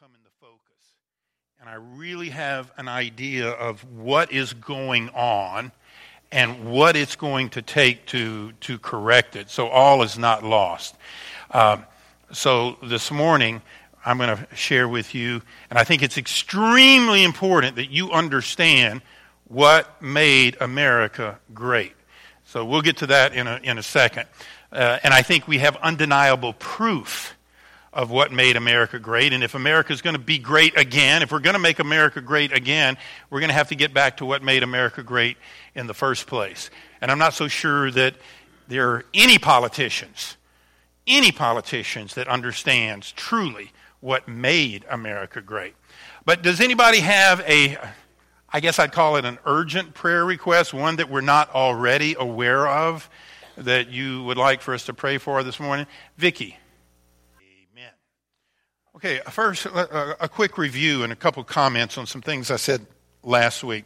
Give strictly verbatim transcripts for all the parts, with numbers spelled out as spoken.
come into focus. And I really have an idea of what is going on and what it's going to take to, to correct it. So all is not lost. Um, so this morning, I'm going to share with you, and I think it's extremely important that you understand what made America great. So we'll get to that in a, in a second. Uh, and I think we have undeniable proof of what made America great. And if America is going to be great again, if we're going to make America great again, we're going to have to get back to what made America great in the first place. And I'm not so sure that there are any politicians, any politicians that understands truly what made America great. But does anybody have a, I guess I'd call it an urgent prayer request, one that we're not already aware of, that you would like for us to pray for this morning? Vicki. Amen. Okay, first, a, a quick review and a couple comments on some things I said last week.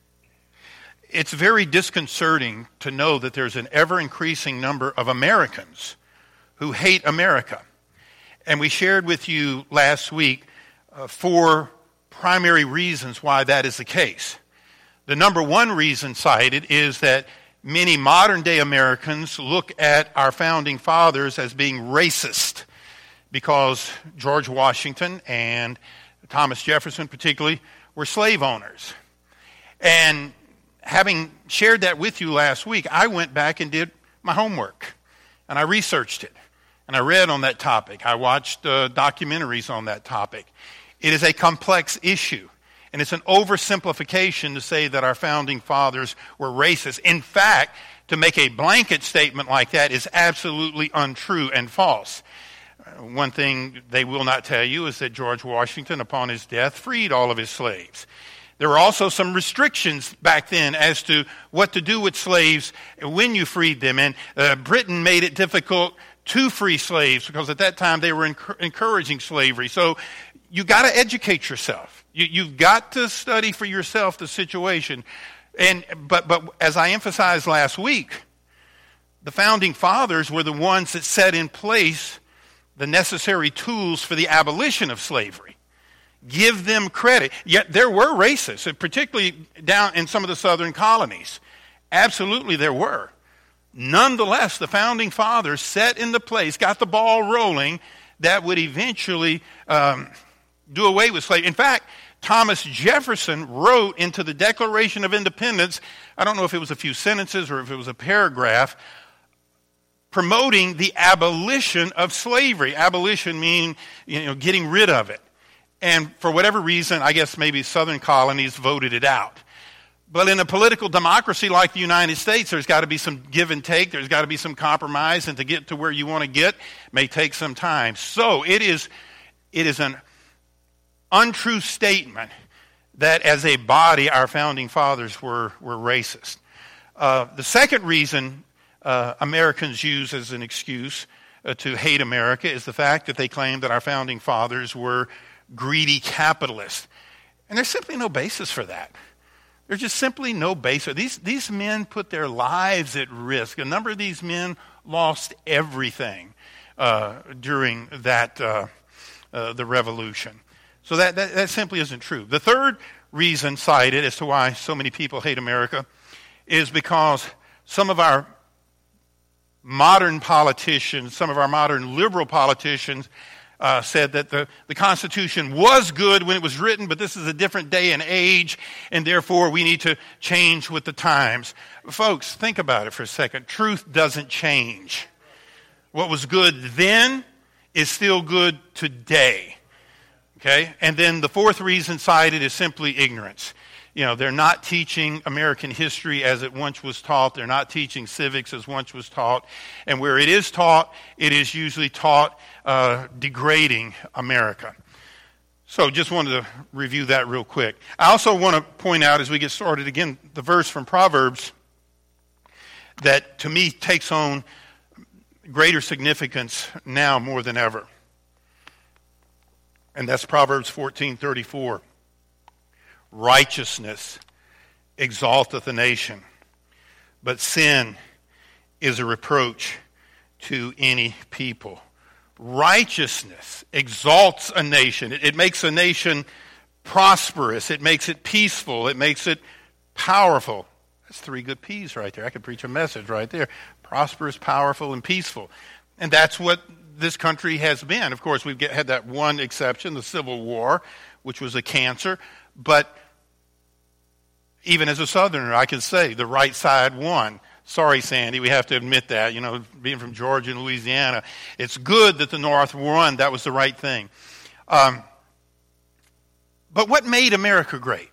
It's very disconcerting to know that there's an ever-increasing number of Americans who hate America. And we shared with you last week uh, four primary reasons why that is the case. The number one reason cited is that many modern-day Americans look at our founding fathers as being racist because George Washington and Thomas Jefferson particularly were slave owners. And having shared that with you last week, I went back and did my homework, and I researched it, and I read on that topic. I watched uh, documentaries on that topic. It is a complex issue, and it's an oversimplification to say that our founding fathers were racist. In fact, to make a blanket statement like that is absolutely untrue and false. Uh, one thing they will not tell you is that George Washington, upon his death, freed all of his slaves. There were also some restrictions back then as to what to do with slaves when you freed them. And uh, Britain made it difficult to free slaves because at that time they were enc- encouraging slavery. So you got to educate yourself. You, you've got to study for yourself the situation. And but but as I emphasized last week, the founding fathers were the ones that set in place the necessary tools for the abolition of slavery. Give them credit. Yet there were racists, particularly down in some of the southern colonies. Absolutely there were. Nonetheless, the founding fathers set into place, got the ball rolling, that would eventually um, do away with slavery. In fact, Thomas Jefferson wrote into the Declaration of Independence, I don't know if it was a few sentences or if it was a paragraph, promoting the abolition of slavery. Abolition meaning, you know, getting rid of it. And for whatever reason, I guess maybe southern colonies voted it out. But in a political democracy like the United States, there's got to be some give and take. There's got to be some compromise. And to get to where you want to get may take some time. So it is, it is an untrue statement that as a body, our founding fathers were, were racist. Uh, the second reason uh, Americans use as an excuse uh, to hate America is the fact that they claim that our founding fathers were greedy capitalists. And there's simply no basis for that. There's just simply no basis. These, these men put their lives at risk. A number of these men lost everything uh, during that uh, uh, the revolution. So that, that, that simply isn't true. The third reason cited as to why so many people hate America is because some of our modern politicians, some of our modern liberal politicians, Uh, said that the, the Constitution was good when it was written, but this is a different day and age, and therefore we need to change with the times. Folks, think about it for a second. Truth doesn't change. What was good then is still good today. Okay? And then the fourth reason cited is simply ignorance. You know, they're not teaching American history as it once was taught. They're not teaching civics as once was taught. And where it is taught, it is usually taught uh, degrading America. So just wanted to review that real quick. I also want to point out as we get started again, the verse from Proverbs that to me takes on greater significance now more than ever. And that's Proverbs fourteen thirty-four. Righteousness exalteth a nation, but sin is a reproach to any people. Righteousness exalts a nation. It, it makes a nation prosperous. It makes it peaceful. It makes it powerful. That's three good P's right there. I could preach a message right there. Prosperous, powerful, and peaceful. And that's what this country has been. Of course, we've get, had that one exception, the Civil War, which was a cancer. But even as a Southerner, I can say the right side won. Sorry, Sandy, we have to admit that. You know, being from Georgia and Louisiana, it's good that the North won. That was the right thing. Um, but what made America great?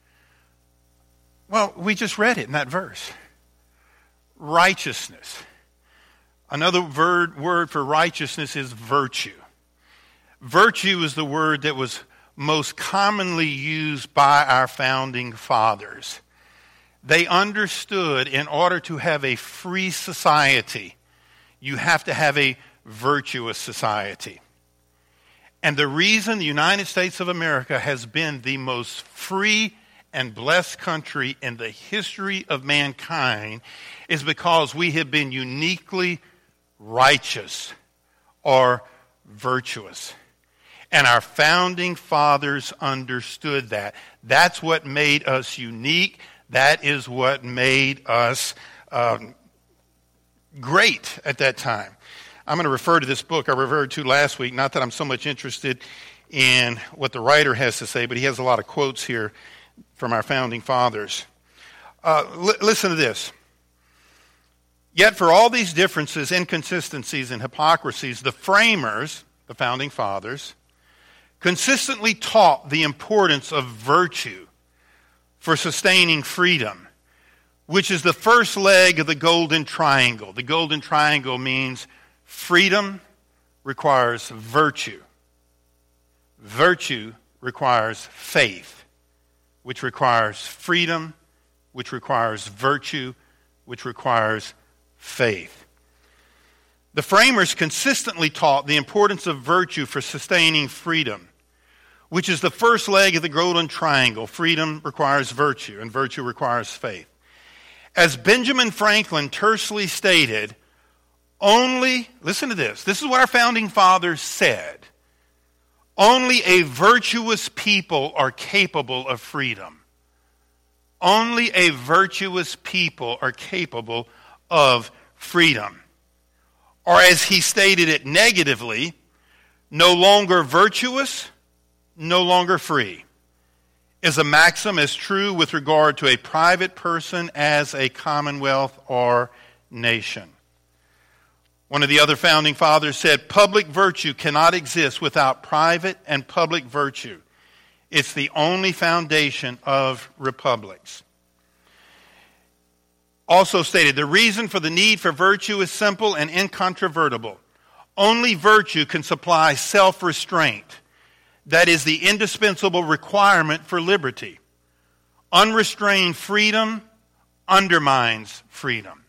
Well, we just read it in that verse. Righteousness. Another word, word for righteousness is virtue. Virtue is the word that was most commonly used by our founding fathers. They understood in order to have a free society, you have to have a virtuous society. And the reason the United States of America has been the most free and blessed country in the history of mankind is because we have been uniquely righteous or virtuous. And our founding fathers understood that. That's what made us unique. That is what made us um, great at that time. I'm going to refer to this book I referred to last week. Not that I'm so much interested in what the writer has to say, but he has a lot of quotes here from our founding fathers. Uh, li- listen to this. Yet for all these differences, inconsistencies, and hypocrisies, the framers, the founding fathers, consistently taught the importance of virtue for sustaining freedom, which is the first leg of the Golden Triangle. The Golden Triangle means freedom requires virtue. Virtue requires faith, which requires freedom, which requires virtue, which requires faith. The framers consistently taught the importance of virtue for sustaining freedom, which is the first leg of the Golden Triangle. Freedom requires virtue, and virtue requires faith. As Benjamin Franklin tersely stated, only, listen to this, this is what our founding fathers said, only a virtuous people are capable of freedom. Only a virtuous people are capable of freedom. Or as he stated it negatively, no longer virtuous, no longer free, is a maxim as true with regard to a private person as a commonwealth or nation. One of the other founding fathers said, public virtue cannot exist without private and public virtue. It's the only foundation of republics. Also stated, the reason for the need for virtue is simple and incontrovertible. Only virtue can supply self-restraint. That is the indispensable requirement for liberty. Unrestrained freedom undermines freedom.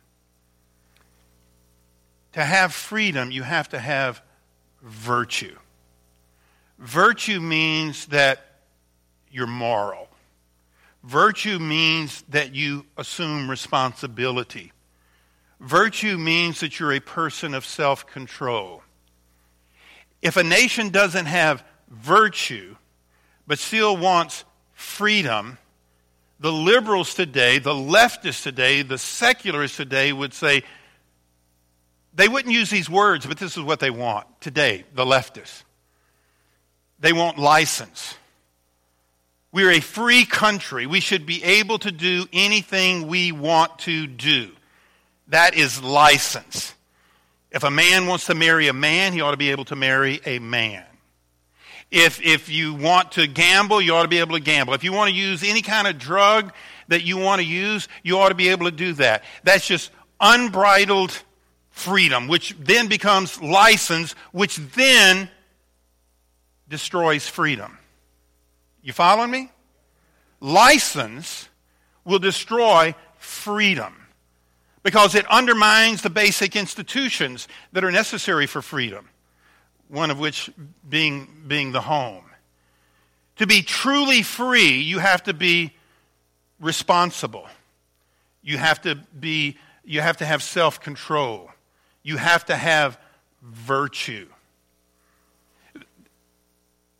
To have freedom, you have to have virtue. Virtue means that you're moral. Virtue means that you assume responsibility. Virtue means that you're a person of self-control. If a nation doesn't have virtue, but still wants freedom, the liberals today, the leftists today, the secularists today would say, they wouldn't use these words, but this is what they want today, the leftists. They want license. We're a free country. We should be able to do anything we want to do. That is license. If a man wants to marry a man, he ought to be able to marry a man. If if you want to gamble, you ought to be able to gamble. If you want to use any kind of drug that you want to use, you ought to be able to do that. That's just unbridled freedom, which then becomes license, which then destroys freedom. You following me? License will destroy freedom because it undermines the basic institutions that are necessary for freedom, one of which being, being the home. To be truly free, you have to be responsible. You have to be, you have to have self-control. You have to have virtue.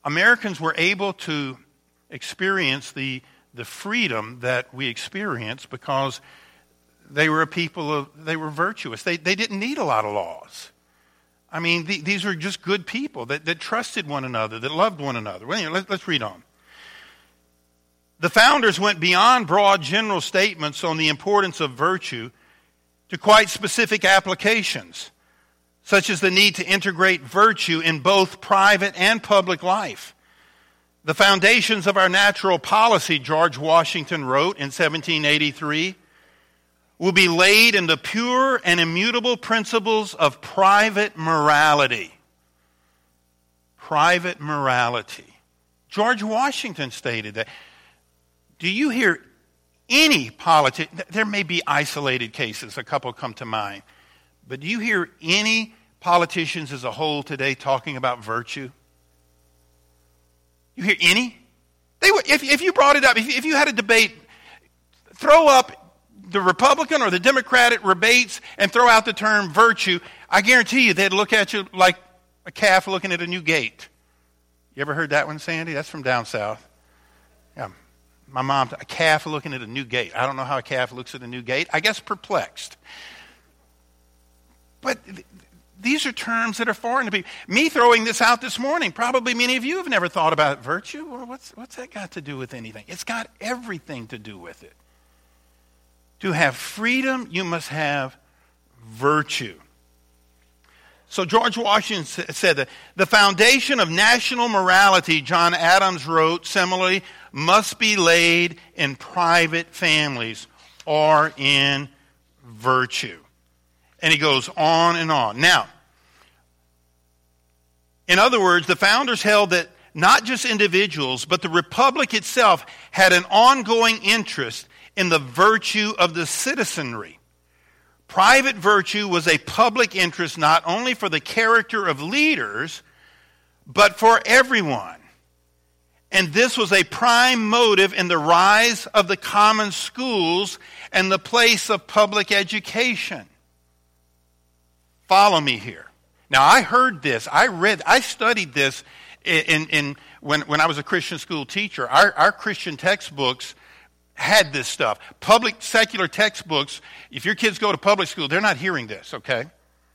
Americans were able to experience the, the freedom that we experience because they were a people of, they were virtuous. They, they didn't need a lot of laws. I mean, the, these are just good people that, that trusted one another, that loved one another. Well, anyway, let, let's read on. The founders went beyond broad general statements on the importance of virtue to quite specific applications, such as the need to integrate virtue in both private and public life. The foundations of our natural policy, George Washington wrote in seventeen eighty-three, will be laid in the pure and immutable principles of private morality. Private morality. George Washington stated that. Do you hear any politician, there may be isolated cases, a couple come to mind, but do you hear any politicians as a whole today talking about virtue? You hear any? They would, if, if you brought it up, if, if you had a debate, throw up the Republican or the Democratic debates and throw out the term virtue, I guarantee you they'd look at you like a calf looking at a new gate. You ever heard that one, Sandy? That's from down south. Yeah. My mom, a calf looking at a new gate. I don't know how a calf looks at a new gate. I guess perplexed. But th- these are terms that are foreign to people. Me throwing this out this morning, probably many of you have never thought about virtue. Well, what's, what's that got to do with anything? It's got everything to do with it. To have freedom, you must have virtue. So George Washington said that the foundation of national morality, John Adams wrote, similarly, must be laid in private families or in virtue. And he goes on and on. Now, in other words, the founders held that not just individuals, but the republic itself had an ongoing interest in the virtue of the citizenry. Private virtue was a public interest not only for the character of leaders, but for everyone. And this was a prime motive in the rise of the common schools and the place of public education. Follow me here. Now, I heard this, I read, I studied this in, in when, when I was a Christian school teacher. Our, our Christian textbooks had this stuff. Public secular textbooks, if your kids go to public school, they're not hearing this, okay?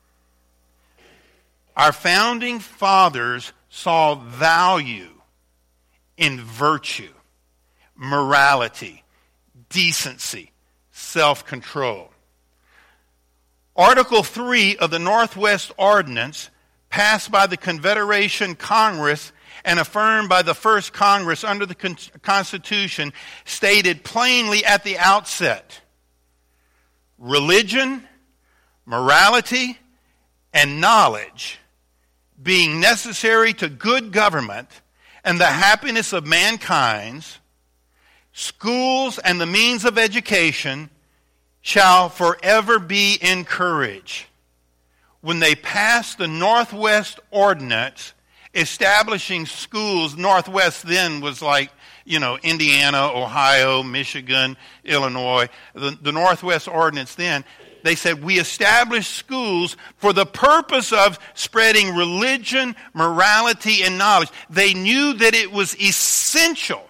Our founding fathers saw value in virtue, morality, decency, self-control. Article three of the Northwest Ordinance, passed by the Confederation Congress and affirmed by the first Congress under the con- Constitution, stated plainly at the outset, religion, morality, and knowledge being necessary to good government and the happiness of mankind, schools and the means of education shall forever be encouraged. When they passed the Northwest Ordinance establishing schools, Northwest then was like, you know, Indiana, Ohio, Michigan, Illinois, the, the Northwest Ordinance then, they said, we established schools for the purpose of spreading religion, morality, and knowledge. They knew that it was essential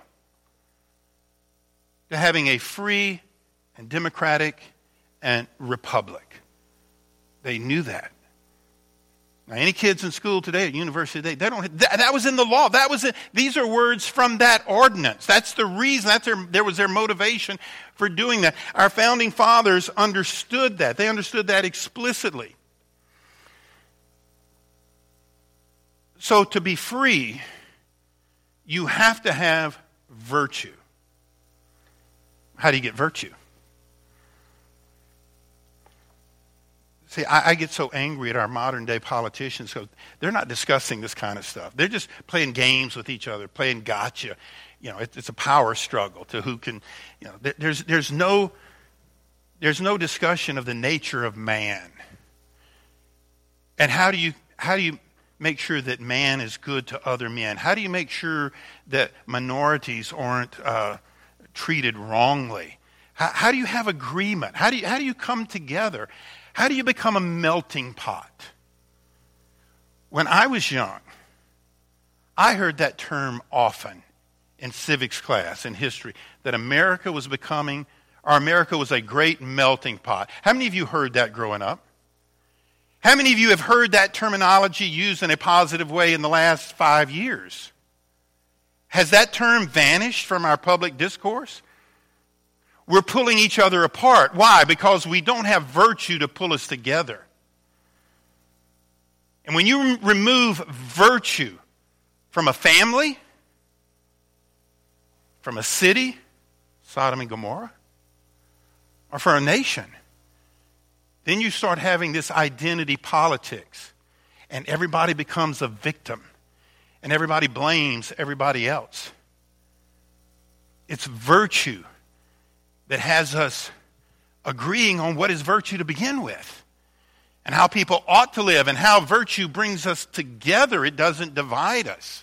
to having a free and democratic and republic. They knew that. Now, any kids in school today, at university today, they don't. That, that was in the law. That was in, these are words from that ordinance. That's the reason. That's their, there was their motivation for doing that. Our founding fathers understood that. They understood that explicitly. So to be free, you have to have virtue. How do you get virtue? See, I, I get so angry at our modern day politicians because they're not discussing this kind of stuff. They're just playing games with each other, playing gotcha. You know, it, it's a power struggle to who can, you know, there, there's, there's no, there's no discussion of the nature of man. And how do you, how do you make sure that man is good to other men? How do you make sure that minorities aren't uh, treated wrongly? How, how do you have agreement? How do you, how do you come together? How do you become a melting pot? When I was young, I heard that term often in civics class, in history, that America was becoming, or America was a great melting pot. How many of you heard that growing up? How many of you have heard that terminology used in a positive way in the last five years? Has that term vanished from our public discourse? We're pulling each other apart. Why? Because we don't have virtue to pull us together. And when you remove virtue from a family, from a city, Sodom and Gomorrah, or for a nation, then you start having this identity politics, and everybody becomes a victim, and everybody blames everybody else. It's virtue that has us agreeing on what is virtue to begin with, and how people ought to live, and how virtue brings us together. It doesn't divide us.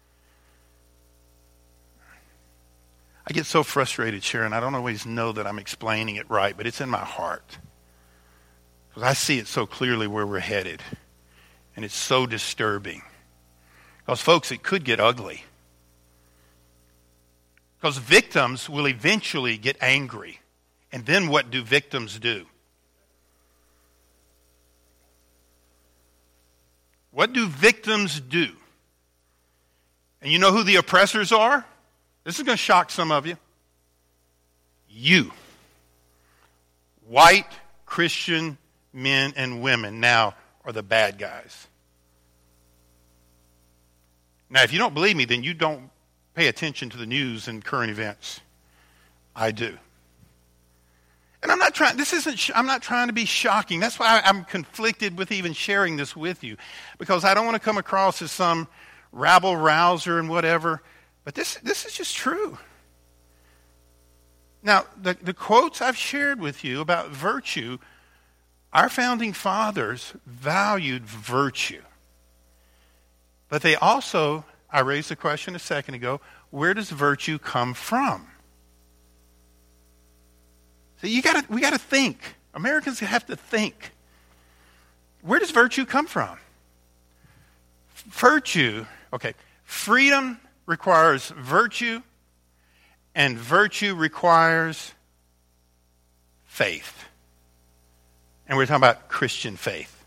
I get so frustrated, Sharon. I don't always know that I'm explaining it right, but it's in my heart. Because I see it so clearly where we're headed. And it's so disturbing. Because, folks, it could get ugly. Because victims will eventually get angry. And then what do victims do? What do victims do? And you know who the oppressors are? This is going to shock some of you. You. White Christian men and women now are the bad guys. Now, if you don't believe me, then you don't pay attention to the news and current events. I do. And I'm not trying, this isn't, I'm not trying to be shocking. That's why I'm conflicted with even sharing this with you. Because I don't want to come across as some rabble-rouser and whatever. But this, this is just true. Now, the, the quotes I've shared with you about virtue, our founding fathers valued virtue. But they also, I raised the question a second ago, where does virtue come from? So you gotta, we got to think. Americans have to think. Where does virtue come from? Virtue, okay, freedom requires virtue, and virtue requires faith. And we're talking about Christian faith.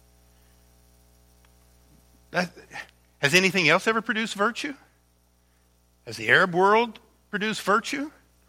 That, has anything else ever produced virtue? Has the Arab world produced virtue?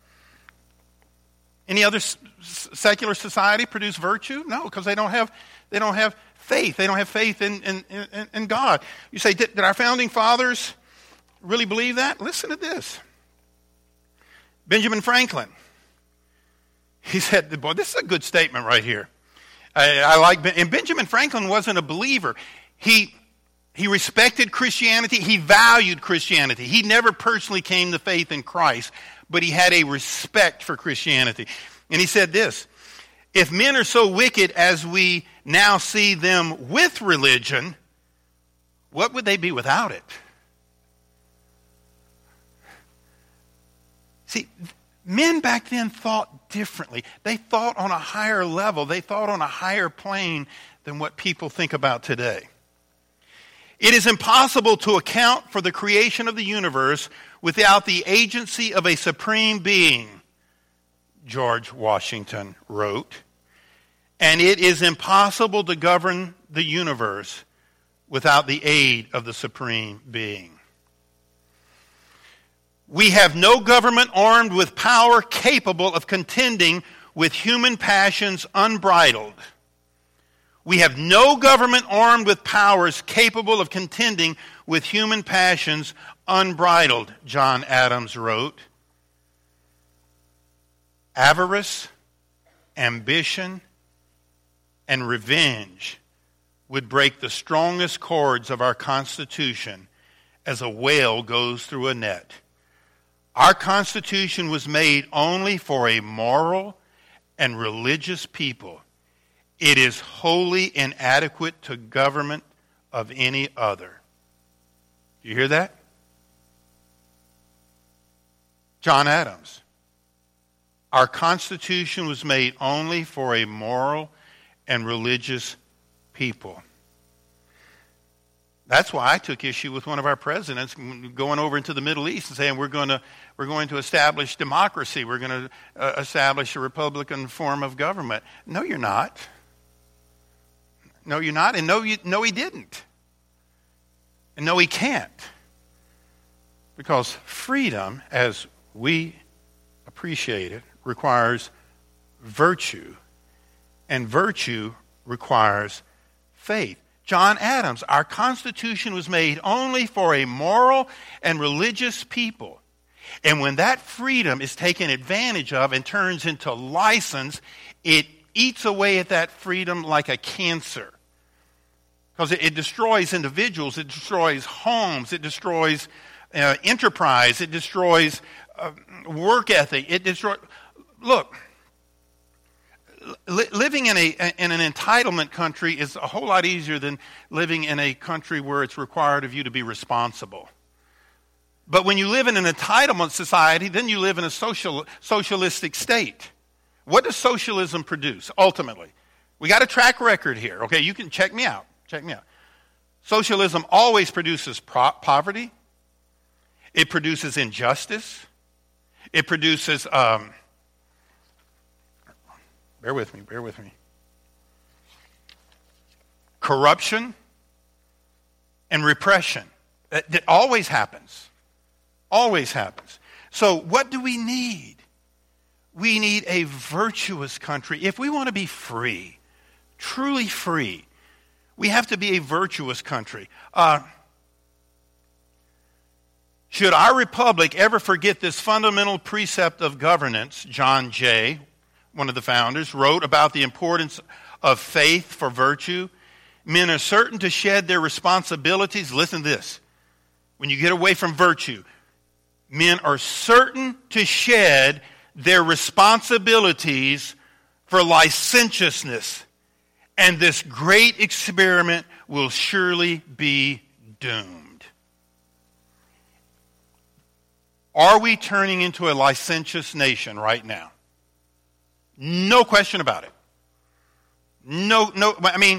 Any other s- secular society produce virtue? No, because they don't have they don't have faith. They don't have faith in in, in, in God. You say, did, did our founding fathers really believe that? Listen to this. Benjamin Franklin. He said, boy, this is a good statement right here. I, I like, and Benjamin Franklin wasn't a believer. He, he respected Christianity. He valued Christianity. He never personally came to faith in Christ, but he had a respect for Christianity. And he said this, if men are so wicked as we now see them with religion, what would they be without it? See, men back then thought differently. They thought on a higher level. They thought on a higher plane than what people think about today. It is impossible to account for the creation of the universe without the agency of a supreme being, George Washington wrote. And it is impossible to govern the universe without the aid of the supreme being. We have no government armed with power capable of contending with human passions unbridled. We have no government armed with powers capable of contending with human passions unbridled, John Adams wrote. Avarice, ambition, and revenge would break the strongest cords of our Constitution as a whale goes through a net. Our Constitution was made only for a moral and religious people. It is wholly inadequate to government of any other. Do you hear that? John Adams. Our Constitution was made only for a moral and religious people. That's why I took issue with one of our presidents going over into the Middle East and saying we're going to we're going to establish democracy. We're going to uh, establish a Republican form of government. No, you're not. No, you're not. And no, you, no, he didn't. And no, he can't. Because freedom, as we appreciate it, requires virtue. And virtue requires faith. John Adams, our Constitution was made only for a moral and religious people. And when that freedom is taken advantage of and turns into license, it eats away at that freedom like a cancer. Because it, it destroys individuals, it destroys homes, it destroys uh, enterprise, it destroys uh, work ethic, it destroys... Look... Living in a in an entitlement country is a whole lot easier than living in a country where it's required of you to be responsible. But when you live in an entitlement society, then you live in a social socialistic state. What does socialism produce, ultimately? We got a track record here. Okay, you can check me out. Check me out. Socialism always produces pro- poverty. It produces injustice. It produces... Um, Bear with me, bear with me. Corruption and repression. That, that always happens. Always happens. So what do we need? We need a virtuous country. If we want to be free, truly free, we have to be a virtuous country. Uh, should our republic ever forget this fundamental precept of governance, John Jay, one of the founders, wrote about the importance of faith for virtue. Men are certain to shed their responsibilities. Listen to this. When you get away from virtue, men are certain to shed their responsibilities for licentiousness. And this great experiment will surely be doomed. Are we turning into a licentious nation right now? No question about it. No, no, I mean,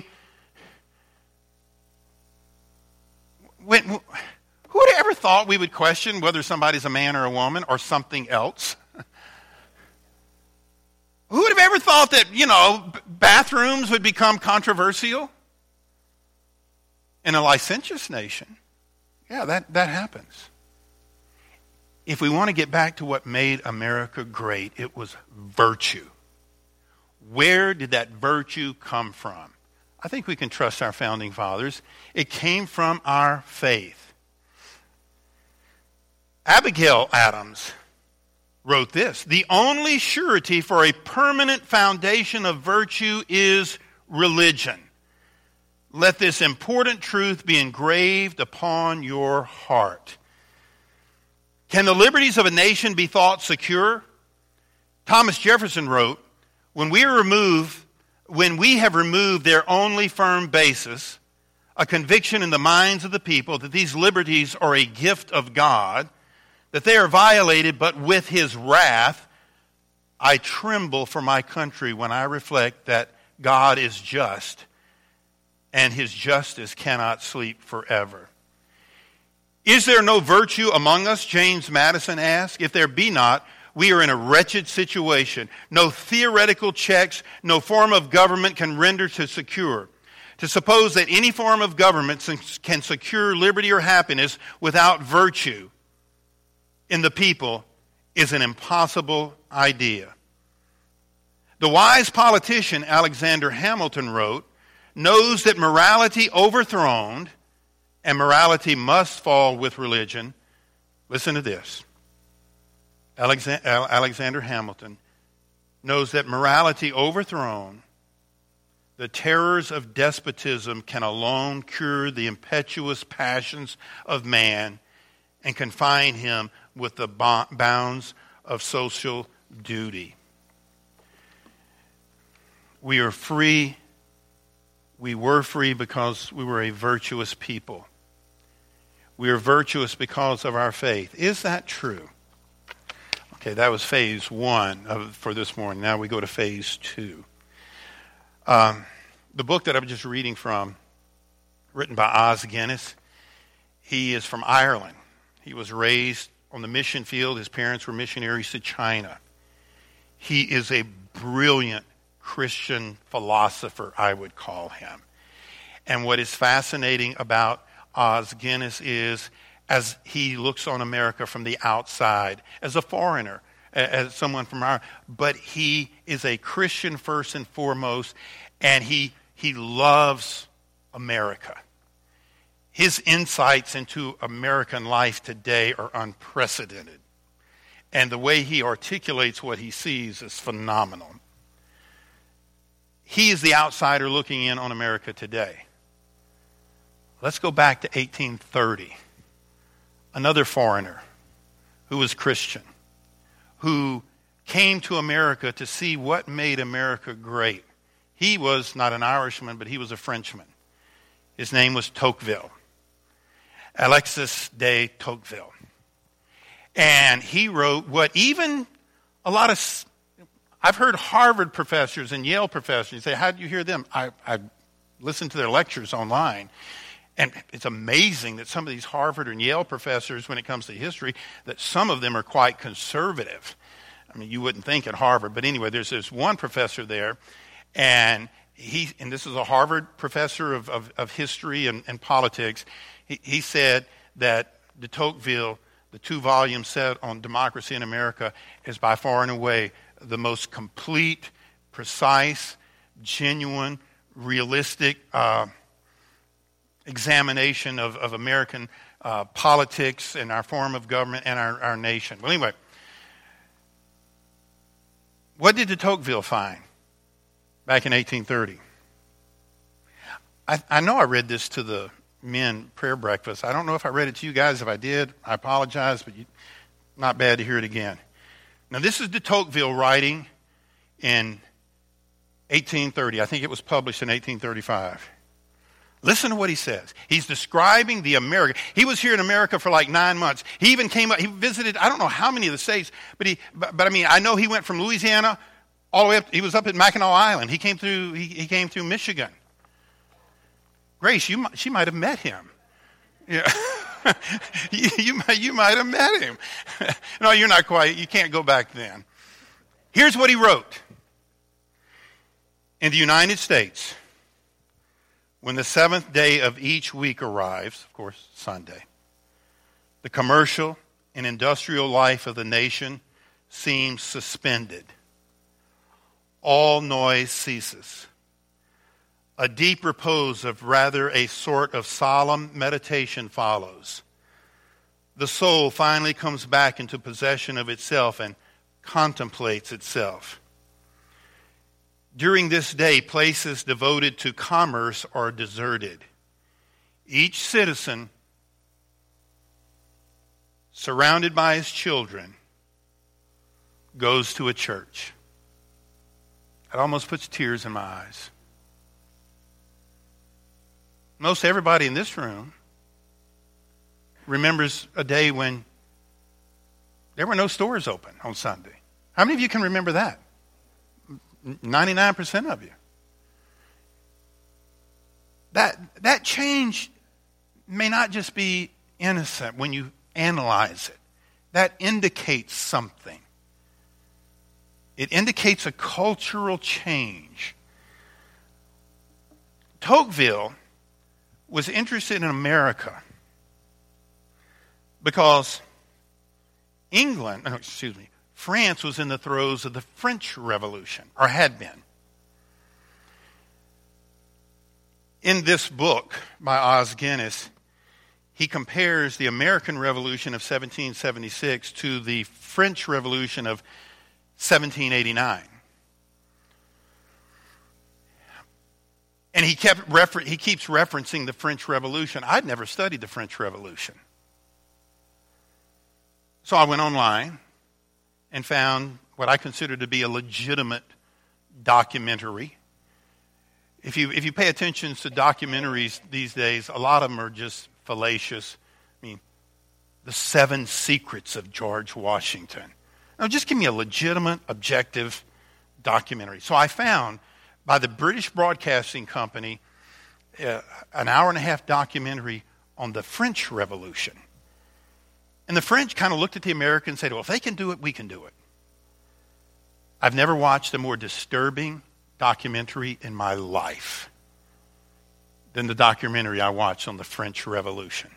when, who would have ever thought we would question whether somebody's a man or a woman or something else? Who would have ever thought that, you know, bathrooms would become controversial? In a licentious nation, yeah, that, that happens. If we want to get back to what made America great, it was virtue. Where did that virtue come from? I think we can trust our founding fathers. It came from our faith. Abigail Adams wrote this: the only surety for a permanent foundation of virtue is religion. Let this important truth be engraved upon your heart. Can the liberties of a nation be thought secure? Thomas Jefferson wrote, When we remove, when we have removed their only firm basis, a conviction in the minds of the people that these liberties are a gift of God, that they are violated but with his wrath, I tremble for my country when I reflect that God is just and his justice cannot sleep forever. Is there no virtue among us? James Madison asked. If there be not, we are in a wretched situation. No theoretical checks, no form of government can render to secure. To suppose that any form of government can secure liberty or happiness without virtue in the people is an impossible idea. The wise politician Alexander Hamilton wrote, knows that morality overthrown and morality must fall with religion. Listen to this. Alexander Hamilton knows that morality overthrown, the terrors of despotism can alone cure the impetuous passions of man and confine him with the bounds of social duty. We are free. We were free because we were a virtuous people. We are virtuous because of our faith. Is that true? Okay, that was phase one of, for this morning. Now we go to phase two. Um, the book that I'm just reading from written by Os Guinness. He is from Ireland. He was raised on the mission field. His parents were missionaries to China. He is a brilliant Christian philosopher, I would call him. And what is fascinating about Os Guinness is, as he looks on America from the outside, as a foreigner, as someone from our, but he is a Christian first and foremost, and he he loves America. His insights into American life today are unprecedented. And the way he articulates what he sees is phenomenal. He is the outsider looking in on America today. Let's go back to eighteen thirty. Another foreigner who was Christian, who came to America to see what made America great. He was not an Irishman, but he was a Frenchman. His name was Tocqueville. Alexis de Tocqueville. And he wrote what even a lot of, I've heard Harvard professors and Yale professors say, how do you hear them? I, I listened to their lectures online. And it's amazing that some of these Harvard and Yale professors, when it comes to history, that some of them are quite conservative. I mean, you wouldn't think at Harvard. But anyway, there's this one professor there, and he, and this is a Harvard professor of, of, of history and, and politics. He, he said that de Tocqueville, the two-volume set on democracy in America, is by far and away the most complete, precise, genuine, realistic uh, examination of, of American uh, politics and our form of government and our, our nation. Well, anyway, what did de Tocqueville find back in eighteen thirty? I, I know I read this to the men prayer breakfast. I don't know if I read it to you guys. If I did, I apologize, but you, not bad to hear it again. Now, this is de Tocqueville writing in eighteen thirty. I think it was published in eighteen thirty-five. Listen to what he says. He's describing the America. He was here in America for like nine months. He even came up, he visited, I don't know how many of the states, but he, but, but I mean, I know he went from Louisiana all the way up, he was up at Mackinac Island. He came through, he, he came through Michigan. Grace, you, she might have met him. Yeah. you, you, you might have met him. No, you're not quite, you can't go back then. Here's what he wrote. In the United States, when the seventh day of each week arrives, of course, Sunday, the commercial and industrial life of the nation seems suspended. All noise ceases. A deep repose of rather a sort of solemn meditation follows. The soul finally comes back into possession of itself and contemplates itself. During this day, places devoted to commerce are deserted. Each citizen, surrounded by his children, goes to a church. It almost puts tears in my eyes. Most everybody in this room remembers a day when there were no stores open on Sunday. How many of you can remember that? ninety-nine percent of you. That, that change may not just be innocent when you analyze it. That indicates something. It indicates a cultural change. Tocqueville was interested in America because England, no, excuse me, France was in the throes of the French Revolution, or had been. In this book by Os Guinness, he compares the American Revolution of seventeen seventy-six to the French Revolution of seventeen eighty-nine. And he kept refer- he keeps referencing the French Revolution. I'd never studied the French Revolution. So I went online and found what I consider to be a legitimate documentary. If you if you pay attention to documentaries these days, a lot of them are just fallacious. I mean, the seven secrets of George Washington. Now, just give me a legitimate, objective documentary. So I found by the British Broadcasting Company uh, an hour and a half documentary on the French Revolution. And the French kind of looked at the Americans and said, well, if they can do it, we can do it. I've never watched a more disturbing documentary in my life than the documentary I watched on the French Revolution.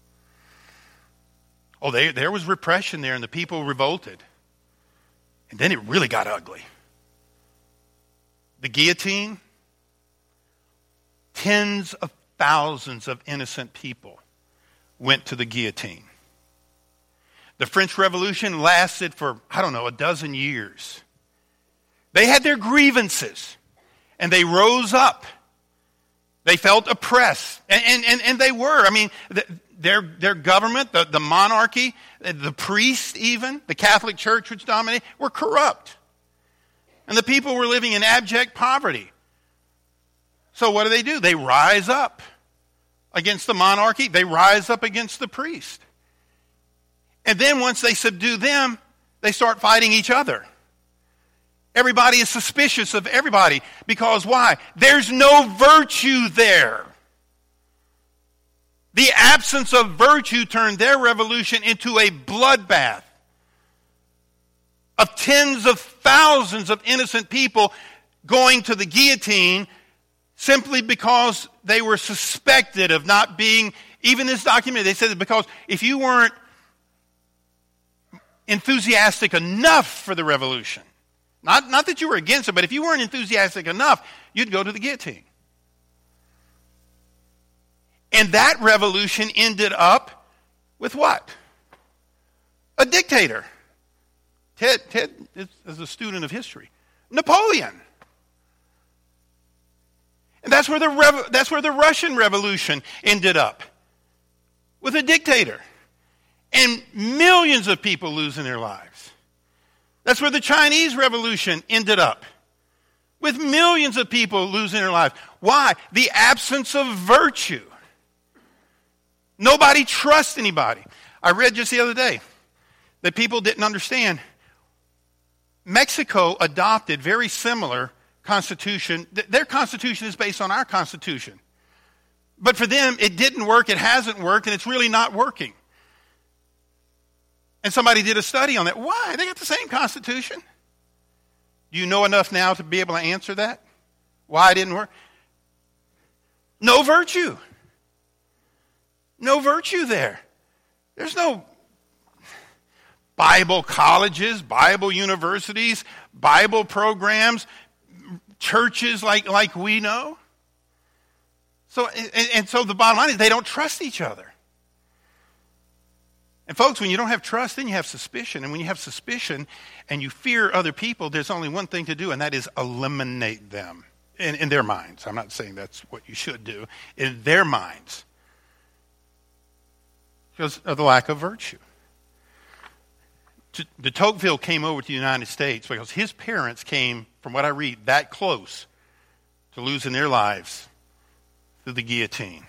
Oh, they, there was repression there, and the people revolted. And then it really got ugly. The guillotine, tens of thousands of innocent people went to the guillotine. The French Revolution lasted for, I don't know, a dozen years. They had their grievances, and they rose up. They felt oppressed, and, and, and, and they were. I mean, the, their, their government, the, the monarchy, the priests even, the Catholic Church which dominated, were corrupt. And the people were living in abject poverty. So what do they do? They rise up against the monarchy. They rise up against the priest. And then once they subdue them, they start fighting each other. Everybody is suspicious of everybody. Because why? There's no virtue there. The absence of virtue turned their revolution into a bloodbath of tens of thousands of innocent people going to the guillotine simply because they were suspected of not being, even this document, they said that because if you weren't enthusiastic enough for the revolution, not, not that you were against it, but if you weren't enthusiastic enough, you'd go to the guillotine. And that revolution ended up with what? A dictator. Ted, Ted is a student of history. Napoleon. And that's where the Revo- that's where the Russian Revolution ended up. With a dictator. And millions of people losing their lives. That's where the Chinese Revolution ended up. With millions of people losing their lives. Why? The absence of virtue. Nobody trusts anybody. I read just the other day that people didn't understand. Mexico adopted very similar constitution. Their constitution is based on our constitution. But for them, it didn't work, it hasn't worked, and it's really not working. And somebody did a study on that. Why? They got the same constitution. Do you know enough now to be able to answer that? Why it didn't work? No virtue. No virtue there. There's no Bible colleges, Bible universities, Bible programs, churches like, like we know. So, and, and so the bottom line is they don't trust each other. And folks, when you don't have trust, then you have suspicion. And when you have suspicion and you fear other people, there's only one thing to do, and that is eliminate them in, in their minds. I'm not saying that's what you should do. In their minds. Because of the lack of virtue. De Tocqueville came over to the United States because his parents came, from what I read, that close to losing their lives through the guillotine.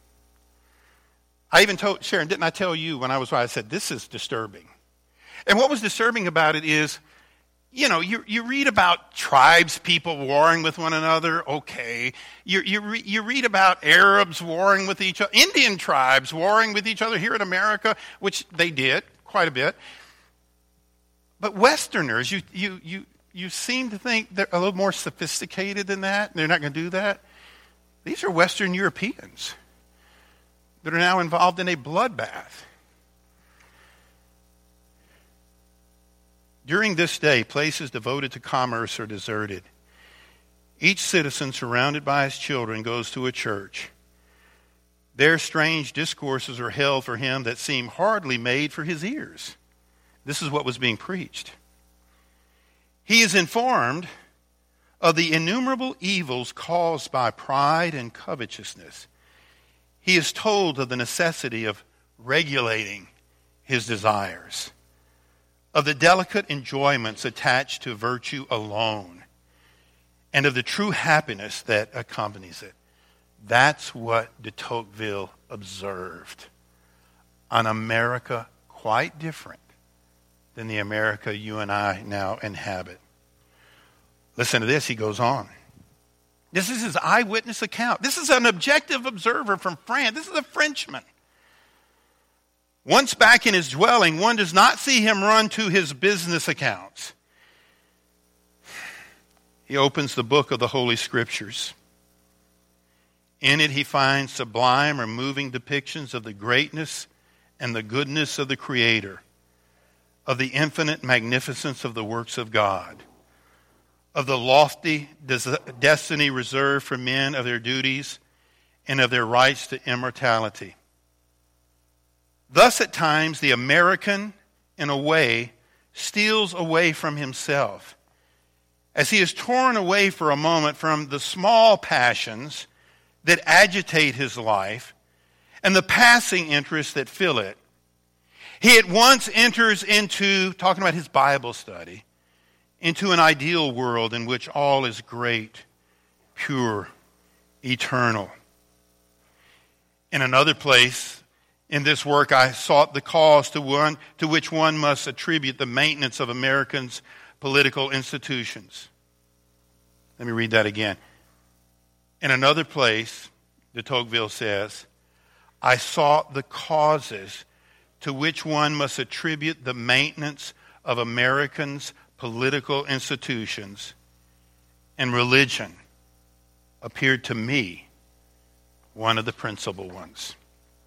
I even told, Sharon, didn't I tell you when I was I said, this is disturbing. And what was disturbing about it is, you know, you, you read about tribes, people warring with one another, okay. You, you, re, you read about Arabs warring with each other, Indian tribes warring with each other here in America, which they did quite a bit. But Westerners, you, you, you, you seem to think they're a little more sophisticated than that. They're not going to do that. These are Western Europeans that are now involved in a bloodbath. During this day, places devoted to commerce are deserted. Each citizen surrounded by his children goes to a church. There strange discourses are held for him that seem hardly made for his ears. This is what was being preached. He is informed of the innumerable evils caused by pride and covetousness. He is told of the necessity of regulating his desires, of the delicate enjoyments attached to virtue alone, and of the true happiness that accompanies it. That's what de Tocqueville observed. An America quite different than the America you and I now inhabit. Listen to this, he goes on. This is his eyewitness account. This is an objective observer from France. This is a Frenchman. Once back in his dwelling, one does not see him run to his business accounts. He opens the book of the Holy Scriptures. In it he finds sublime or moving depictions of the greatness and the goodness of the Creator, of the infinite magnificence of the works of God, of the lofty des- destiny reserved for men, of their duties, and of their rights to immortality. Thus, at times, the American, in a way, steals away from himself, as he is torn away for a moment from the small passions that agitate his life and the passing interests that fill it. He at once enters into, talking about his Bible study, into an ideal world in which all is great, pure, eternal. In another place, in this work, I sought the cause to one to which one must attribute the maintenance of Americans' political institutions. Let me read that again. In another place, de Tocqueville says, I sought the causes to which one must attribute the maintenance of Americans' political institutions, and religion appeared to me one of the principal ones.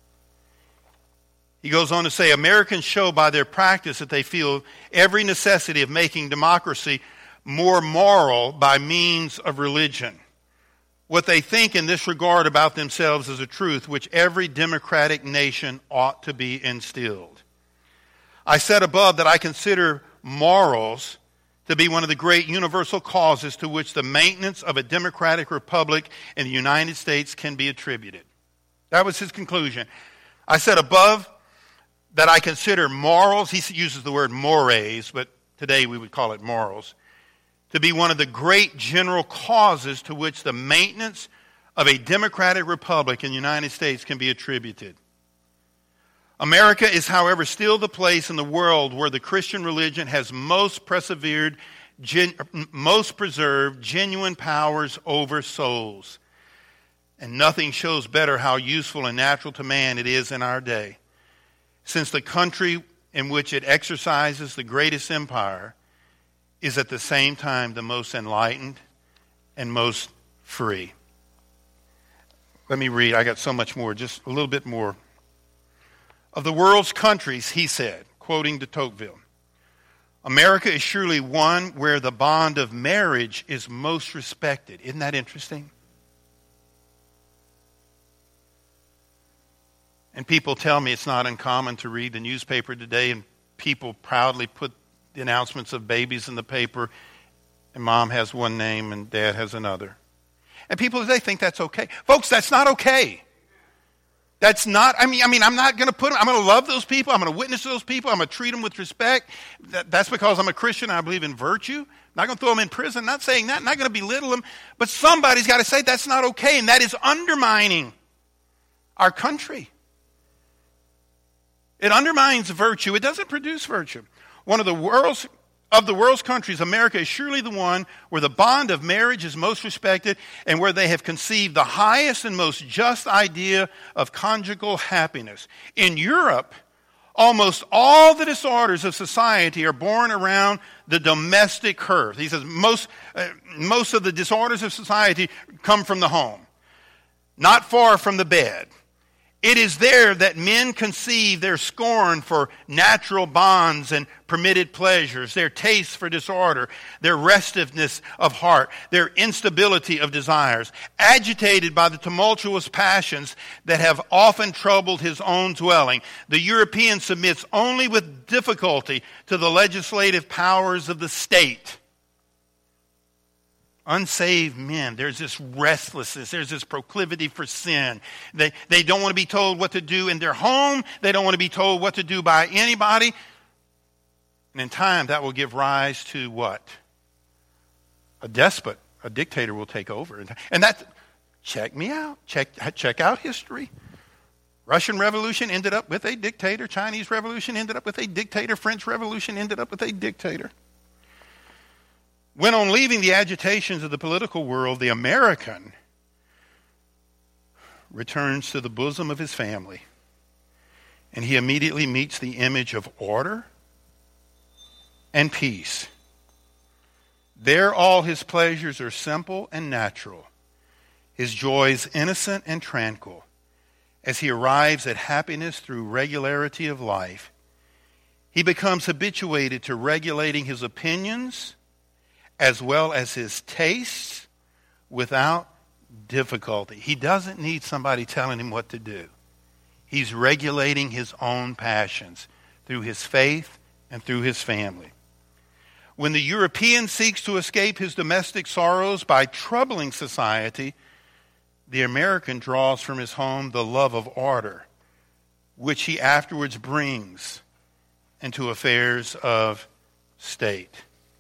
He goes on to say, Americans show by their practice that they feel every necessity of making democracy more moral by means of religion. What they think in this regard about themselves is a truth which every democratic nation ought to be instilled. I said above that I consider morals to be one of the great universal causes to which the maintenance of a democratic republic in the United States can be attributed. That was his conclusion. I said above that I consider morals, he uses the word mores, but today we would call it morals, to be one of the great general causes to which the maintenance of a democratic republic in the United States can be attributed. America is, however, still the place in the world where the Christian religion has most persevered, gen, most preserved genuine powers over souls. And nothing shows better how useful and natural to man it is in our day, since the country in which it exercises the greatest empire is at the same time the most enlightened and most free. Let me read. I got so much more, just a little bit more. Of the world's countries, he said, quoting de Tocqueville, America is surely one where the bond of marriage is most respected. Isn't that interesting? And people tell me it's not uncommon to read the newspaper today and people proudly put the announcements of babies in the paper and mom has one name and dad has another. And people today think that's okay. Folks, that's not okay. That's not, I mean, I mean, I'm not going to put them, I'm going to love those people. I'm going to witness to those people. I'm going to treat them with respect. That, that's because I'm a Christian and I believe in virtue. I'm not going to throw them in prison. I'm not saying that. I'm not going to belittle them. But somebody's got to say that's not okay. And that is undermining our country. It undermines virtue. It doesn't produce virtue. One of the world's Of the world's countries, America is surely the one where the bond of marriage is most respected and where they have conceived the highest and most just idea of conjugal happiness. In Europe, almost all the disorders of society are born around the domestic hearth. He says most, uh, most of the disorders of society come from the home, not far from the bed. It is there that men conceive their scorn for natural bonds and permitted pleasures, their taste for disorder, their restiveness of heart, their instability of desires, agitated by the tumultuous passions that have often troubled his own dwelling. The European submits only with difficulty to the legislative powers of the state. Unsaved men, there's this restlessness, there's this proclivity for sin. They, they don't want to be told what to do in their home. They don't want to be told what to do by anybody. And in time, that will give rise to what? A despot, a dictator will take over. And that, check me out, check, check out history. Russian Revolution ended up with a dictator. Chinese Revolution ended up with a dictator. French Revolution ended up with a dictator. When on leaving the agitations of the political world, the American returns to the bosom of his family, and he immediately meets the image of order and peace. There all his pleasures are simple and natural, his joys innocent and tranquil. As he arrives at happiness through regularity of life, he becomes habituated to regulating his opinions as well as his tastes without difficulty. He doesn't need somebody telling him what to do. He's regulating his own passions through his faith and through his family. When the European seeks to escape his domestic sorrows by troubling society, the American draws from his home the love of order, which he afterwards brings into affairs of state.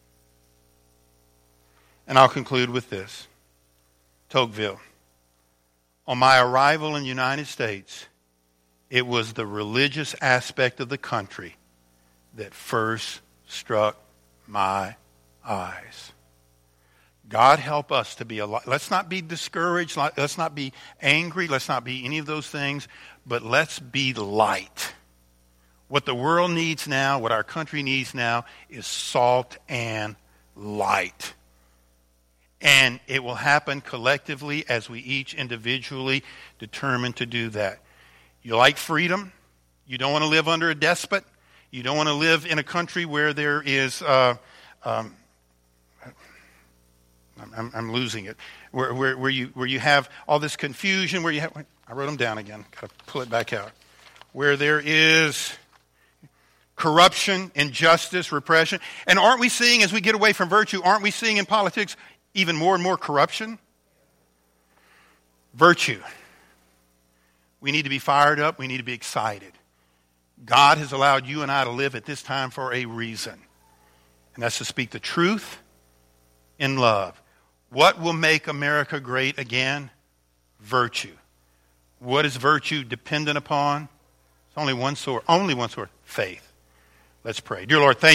And I'll conclude with this. Tocqueville. On my arrival in the United States, it was the religious aspect of the country that first struck my eyes. God help us to be alive. Let's not be discouraged. Let's not be angry. Let's not be any of those things. But let's be light. What the world needs now, what our country needs now, is salt and light. And it will happen collectively as we each individually determine to do that. You like freedom? You don't want to live under a despot? You don't want to live in a country where there is, uh, um, I'm, I'm losing it, where, where, where, you, where you have all this confusion, where you have, I wrote them down again, got to pull it back out, where there is corruption, injustice, repression. And aren't we seeing, as we get away from virtue, aren't we seeing in politics even more and more corruption? Virtue. We need to be fired up. We need to be excited. God has allowed you and I to live at this time for a reason. And that's to speak the truth in love. What will make America great again? Virtue. What is virtue dependent upon? It's only one source. Only one source. Faith. Let's pray. Dear Lord, thank you.